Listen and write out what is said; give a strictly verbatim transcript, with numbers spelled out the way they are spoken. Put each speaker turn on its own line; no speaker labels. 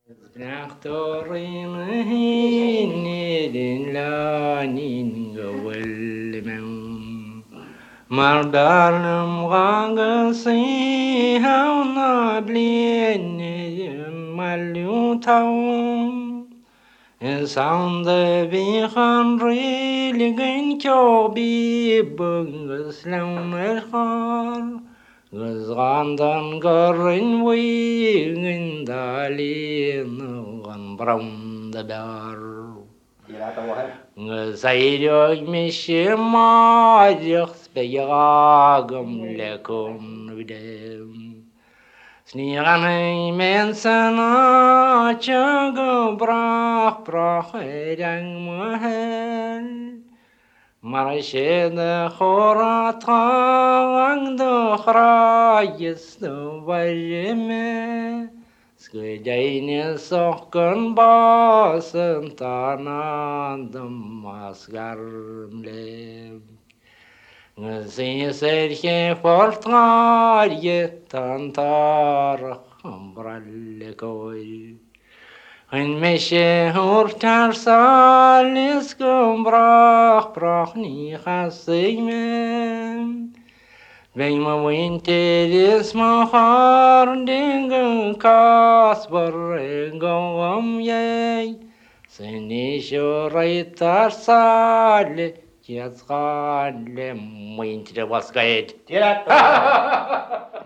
Nachtorin hinidin lanin gawal mewn Mardarnam gagasi hauna blien malutaun Sound vi han riligen kjobi bungus launer har Guzgandan gorin wingin dalin gan brown da bar Ngazayog mishimajik speyagam lekum videm Snigan ei mensana chaga brach brach edang mahel Marshede khorat khang do khrayis do vajme Skudayne sokkan basen tanandam masgarmlem Ngasi serke fortnarje tantar ambrallekoi Ein meshe hurtar salis gumbrach brach ni chasigmem Vem ma winteris ma har dingen kasbar gom yei Seni shuraitar sale Kiazgale winter was gaid